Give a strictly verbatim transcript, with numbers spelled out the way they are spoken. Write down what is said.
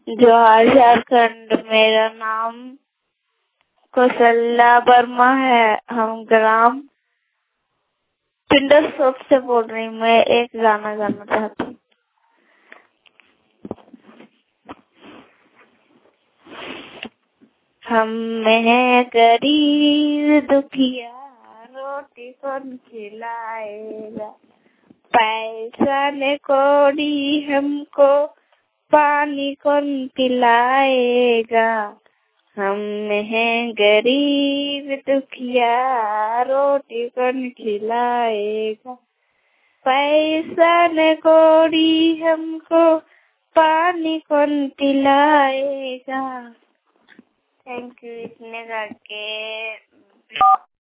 जोहार झारखंड। मेरा नाम कौशल्या वर्मा है। हम ग्राम पिंडरसोप से बोल रही हूँ। मैं एक गाना गाना चाहती हूँ। हम हैं गरीब दुखिया, रोटी कौन खिलाएगा। पैसा ने कौड़ी हमको, पानी कौन पिलाएगा। हम हैं गरीब दुखिया, रोटी कौन खिलाएगा। पैसा ने कौड़ी हमको, पानी कौन पिलाएगा। Thank you. इतने गा के